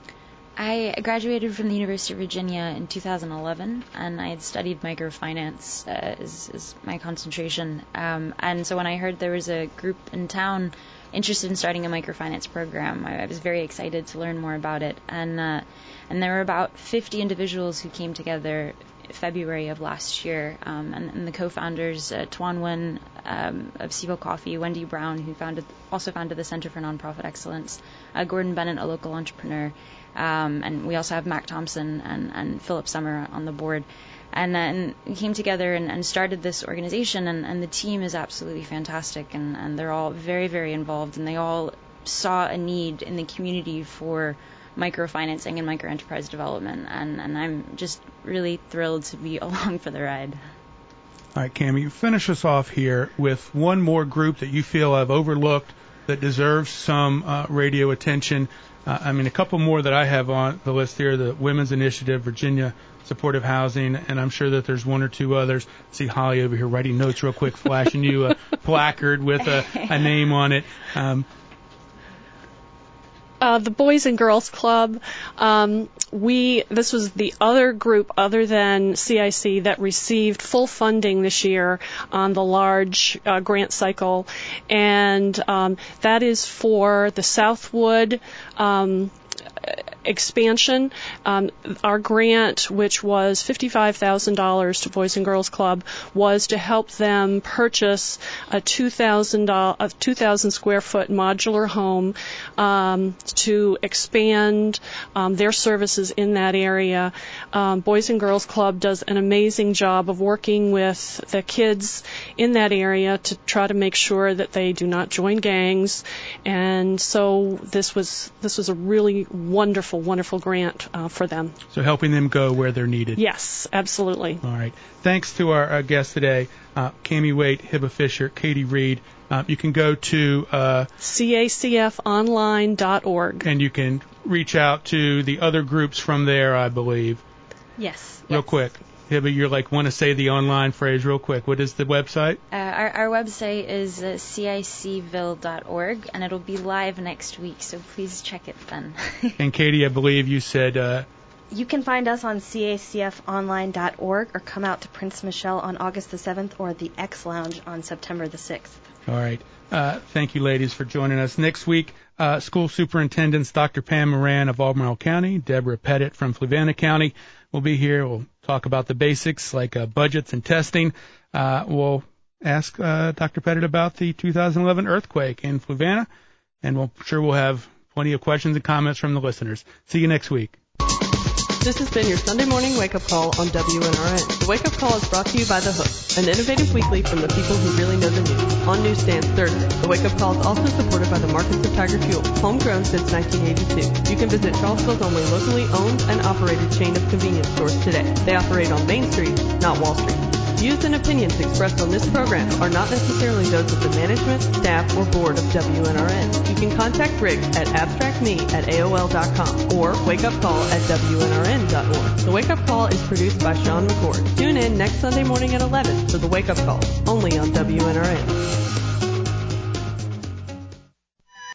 I graduated from the University of Virginia in 2011, and I had studied microfinance as my concentration. And so when I heard there was a group in town interested in starting a microfinance program, I was very excited to learn more about it. And there were about 50 individuals who came together February of last year, and the co-founders, Tuan Nguyen of Siebel Coffee, Wendy Brown, who also founded the Center for Nonprofit Excellence, Gordon Bennett, a local entrepreneur, and we also have Mac Thompson and Philip Summer on the board. And then we came together and started this organization, and the team is absolutely fantastic, and they're all very, very involved, and they all saw a need in the community for microfinancing and microenterprise development, and I'm just really thrilled to be along for the ride. All right, Cammie, finish us off here with one more group that you feel I've overlooked that deserves some radio attention. A couple more that I have on the list here, the Women's Initiative, Virginia Supportive Housing, and I'm sure that there's one or two others. See Holly over here writing notes real quick, flashing you a placard with a name on it. The Boys and Girls Club, this was the other group other than CIC that received full funding this year on the large grant cycle, and that is for the Southwood expansion. Our grant, which was $55,000 to Boys and Girls Club, was to help them purchase a 2,000 square foot modular home to expand their services in that area. Boys and Girls Club does an amazing job of working with the kids in that area to try to make sure that they do not join gangs, and so this was a really wonderful grant for them. So helping them go where they're needed. Yes, absolutely. All right. Thanks to our guests today, Cammie Waite, Hiba Fisher, Katie Reed. You can go to cacfonline.org. And you can reach out to the other groups from there, I believe. Yes. Real quick. Hiba, you want to say the online phrase real quick. What is the website? Our website is cicville.org, and it'll be live next week, so please check it then. And Katie, I believe you said... You can find us on cacfonline.org or come out to Prince Michelle on August the 7th or the X Lounge on September the 6th. All right. Thank you, ladies, for joining us. Next week, school superintendents Dr. Pam Moran of Albemarle County, Deborah Pettit from Fluvanna County will be here. We'll talk about the basics like budgets and testing. We'll ask Dr. Pettit about the 2011 earthquake in Fluvanna, and we'll have plenty of questions and comments from the listeners. See you next week. This has been your Sunday morning wake-up call on WNRN. The wake-up call is brought to you by The Hook, an innovative weekly from the people who really know the news, on newsstands Thursday. The wake-up call is also supported by the Markets of Tiger Fuel, homegrown since 1982. You can visit Charlottesville's only locally owned and operated chain of convenience stores today. They operate on Main Street, not Wall Street. Views and opinions expressed on this program are not necessarily those of the management, staff, or board of WNRN. You can contact Rick at abstractme@aol.com or wakeupcall@WNRN.org. The Wake Up Call is produced by Sean McCord. Tune in next Sunday morning at 11 for The Wake Up Call, only on WNRN.